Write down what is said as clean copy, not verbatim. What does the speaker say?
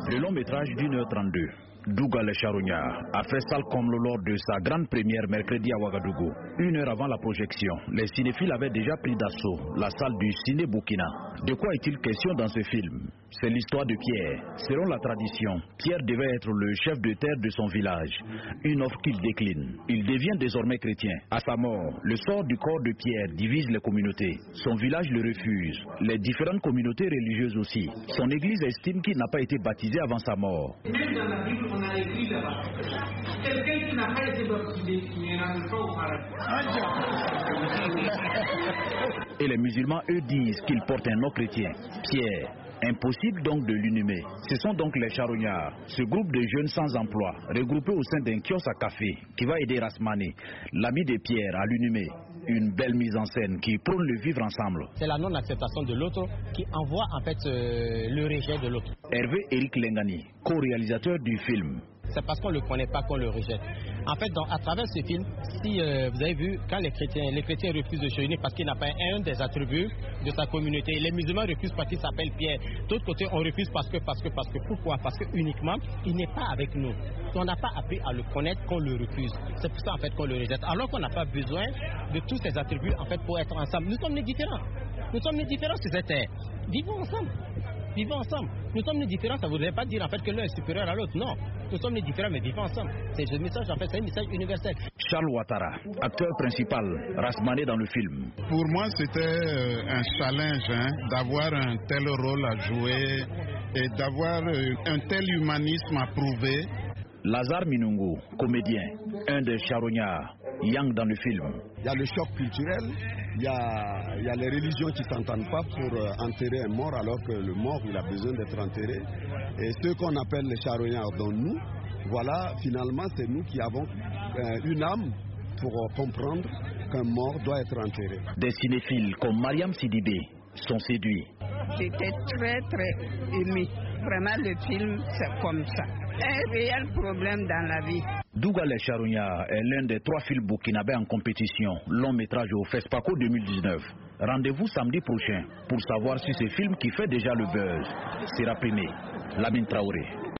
Le long métrage d'1h32, Douga le Charognard, a fait salle comble lors de sa grande première mercredi à Ouagadougou. 1 heure avant la projection, les cinéphiles avaient déjà pris d'assaut la salle du Ciné Burkina. De quoi est-il question dans ce film? C'est l'histoire de Pierre. Selon la tradition, Pierre devait être le chef de terre de son village. Une offre qu'il décline. Il devient désormais chrétien. À sa mort, le sort du corps de Pierre divise les communautés. Son village le refuse. Les différentes communautés religieuses aussi. Son église estime qu'il n'a pas été baptisé avant sa mort. Même dans la Bible, on a écrit là-bas. Quelqu'un qui n'a pas été baptisé n'ira pas au paradis. Et les musulmans, eux, disent qu'ils portent un nom chrétien, Pierre. Impossible donc de l'inhumer. Ce sont donc les charognards, ce groupe de jeunes sans emploi, regroupés au sein d'un kiosque à café, qui va aider Rasmane, l'ami de Pierre, à l'inhumer. Une belle mise en scène qui prône le vivre ensemble. C'est la non-acceptation de l'autre qui envoie en fait le rejet de l'autre. Hervé Eric Lengani, co-réalisateur du film. C'est parce qu'on ne le connaît pas qu'on le rejette. En fait, à travers ce film, si vous avez vu, quand les chrétiens refusent de se réunir parce qu'il n'a pas un des attributs de sa communauté, les musulmans refusent parce qu'il s'appelle Pierre. D'autre côté, on refuse parce que pourquoi? Parce que uniquement, il n'est pas avec nous. On n'a pas appris à le connaître qu'on le refuse. C'est pour ça en fait qu'on le rejette. Alors qu'on n'a pas besoin de tous ces attributs en fait pour être ensemble. Nous sommes nés différents. Nous sommes nés différents sur cette terre. Vivons ensemble. Vivons ensemble. Nous sommes nés différents, ça ne voudrait pas dire en fait que l'un est supérieur à l'autre. Non. Nous sommes nés différents, mais vivons ensemble. C'est ce message, en fait, c'est un message universel. Charles Ouattara, acteur principal, Rasmane dans le film. Pour moi, c'était un challenge d'avoir un tel rôle à jouer et d'avoir un tel humanisme à prouver. Lazare Minungu, comédien, un des charognards, Yang dans le film. Il y a le choc culturel, il y a les religions qui ne s'entendent pas pour enterrer un mort alors que le mort il a besoin d'être enterré. Et ceux qu'on appelle les charognards dont nous, voilà, finalement c'est nous qui avons une âme pour comprendre qu'un mort doit être enterré. Des cinéphiles comme Mariam Sidibé sont séduits. J'étais très émue. Vraiment le film c'est comme ça. Un réel problème dans la vie. Douga le Charognard est l'un des 3 films burkinabés en compétition, long métrage au FESPACO 2019. Rendez-vous samedi prochain pour savoir si ce film qui fait déjà le buzz sera primé. Lamine Traoré.